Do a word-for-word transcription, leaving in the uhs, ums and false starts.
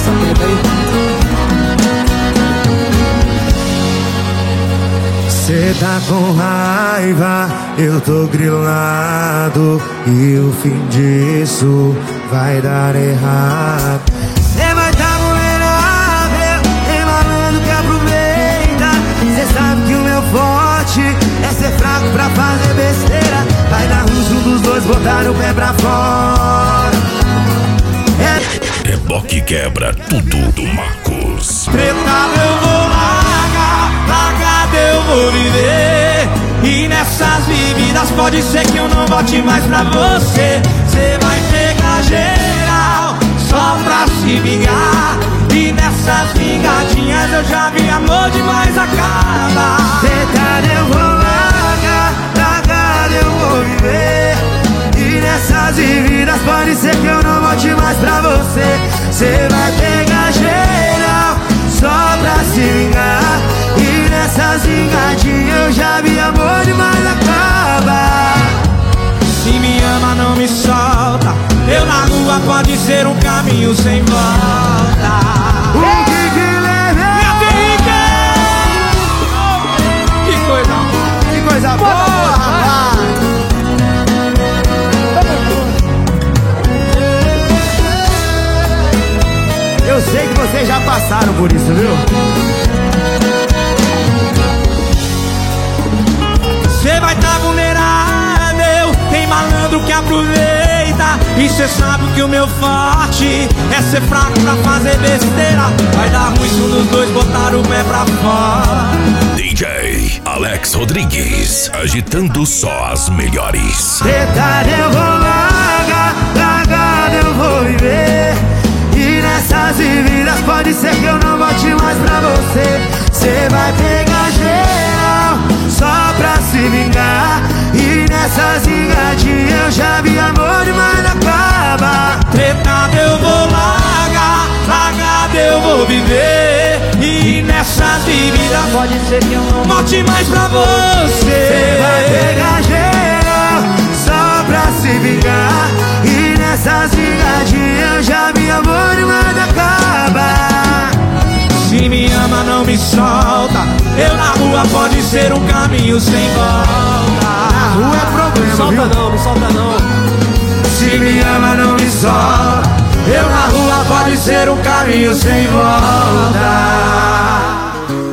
essa treta aí. Cê tá com raiva, eu tô grilado, e o fim disso vai dar errado. Cê vai tá vulnerável, tem malandro que aproveita. Cê sabe que o meu forte é ser fraco pra fazer besteira. Vai dar ruim se um dos dois botar o pé pra fora. É Reboque quebra tudo do Marcos. Tretado eu vou largar, largado eu vou viver. E nessas vividas pode ser que eu não volte mais pra você. Cê vai pegar geral só pra se vingar. E nessas vingadinhas eu já vi amor demais acabar. Tretado eu vou largar, largado eu vou viver. E nessas vividas pode ser que eu não volte mais pra você. Cê vai pegar geral só pra se vingar. E nessas vingadinhas eu já vi amor demais acabar. Se me ama não me solta. Eu na rua pode ser um caminho sem volta. O que que leva? Minha pica! Que coisa, Que coisa boa, rapaz! Eu sei que vocês já passaram por isso, viu? Cê vai tá vulnerável, tem malandro que aproveita. E cê sabe que o meu forte é ser fraco pra fazer besteira. Vai dar ruim se um dos dois botar o pé pra fora. D J Alex Rodrigues, agitando só as melhores. Tretado eu vou largar, largado eu vou viver. E nessas vividas pode ser que eu não volte mais pra você. Cê vai pegar geral só pra se vingar. E nessas vingadinhas eu já vi amor demais acabar. Tretado eu vou largar, largado eu vou viver. E nessas vividas pode ser que eu não volte mais pra você. Cê vai pegar geral só pra se vingar. E nessas vingadinhas eu já vi amor demais acabar. Se me ama não me solta. Eu na rua pode ser um caminho sem volta. Na rua é problema, Solta viu? não, me solta não. Se me ama não me solta. Eu na rua pode ser um caminho sem volta.